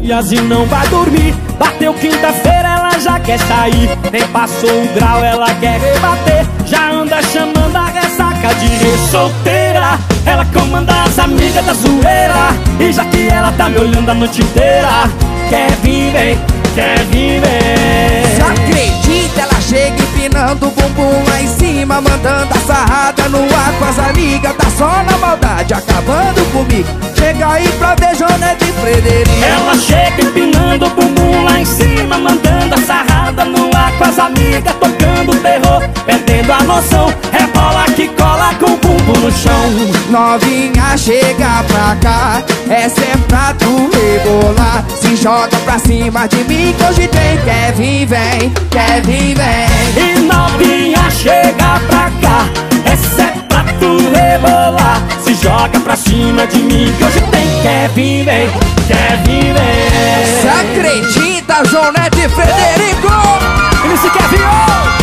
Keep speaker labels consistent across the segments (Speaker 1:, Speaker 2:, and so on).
Speaker 1: dias e não vai dormir. Bateu quinta-feira, ela já quer sair. Nem passou o grau, ela quer rebater. Já anda chamando a ressaca de re-solteira. Ela comanda as amigas da zoeira. E já que ela tá me olhando a noite inteira, quer vir, vem, quer vir, vem.
Speaker 2: Você acredita? Ela chega empinando o bumbum lá em cima, mandando a sarrada no ar com as amigas. Tá só na maldade, acabando comigo. Chega aí pra ver Jonete e Frederico.
Speaker 1: Ela chega empinando o bumbum lá em cima, mandando a sarrada no ar com as amigas, tocando terror, perdendo a noção. Rebola que cola com o bumbum no chão.
Speaker 2: Novinha, chega pra cá, essa é pra tu rebolar. Se joga pra cima de mim que hoje tem. Quer vir, vem, quer vir, vem.
Speaker 1: E novinha, chega pra cá, essa é pra tu rebolar. Se joga pra cima de mim que hoje tem. Quer vir, vem, quer vir, vem.
Speaker 2: Você acredita, Jonete e Frederico?
Speaker 1: Ele se quer vir, oh!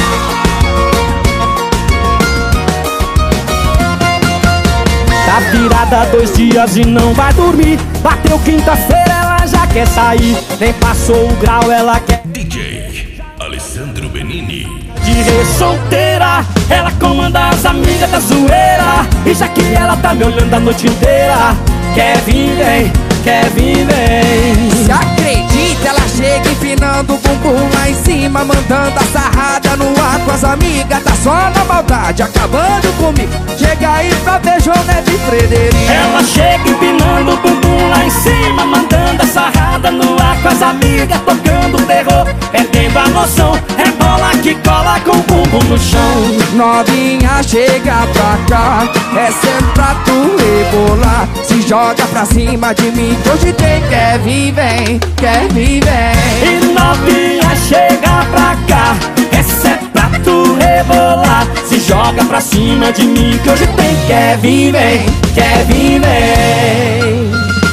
Speaker 1: Tá virada há 2 dias e não vai dormir. Bateu quinta-feira, ela já quer sair. Nem passou o grau, ela quer
Speaker 3: DJ Alessandro Benini.
Speaker 1: de re-solteira. Ela comanda as amigas da zoeira. E já que ela tá me olhando a noite inteira, quer vir, vem, quer vir, vem.
Speaker 2: Se acredita? Ela chega empinando o bumbum lá em cima, mandando a sarrada no ar com as amigas. Tá só na maldade, acabando comigo. Chega aí pra ver Jonete e Frederico.
Speaker 1: Ela chega empinando o bumbum lá em cima, mandando a sarrada no ar com as amigas, tocando terror, perdendo a noção. Rebola que cola com o bumbum no chão.
Speaker 2: Novinha, chega pra cá, é sempre pra tu rebolar. Se joga pra cima de mim que hoje tem. Quer vir, vem, quer vir, vem.
Speaker 1: E novinha, chega pra cá, essa é pra tu rebolar. Se joga pra cima de mim que hoje tem. Quer vir, vem, quer vir, vem.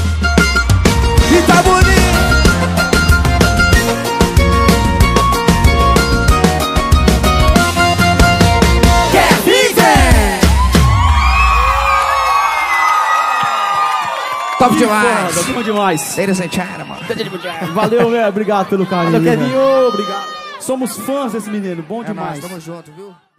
Speaker 2: E tá bonito.
Speaker 1: Quer vir, vem.
Speaker 2: Top demais.
Speaker 1: Bom demais.
Speaker 2: Ladies and gentlemen.
Speaker 1: Valeu, velho. Obrigado pelo carinho.
Speaker 4: Valeu, Kevinho.
Speaker 1: Obrigado. Somos fãs desse menino. Bom
Speaker 2: É
Speaker 1: demais.
Speaker 2: nóis, tamo junto, viu?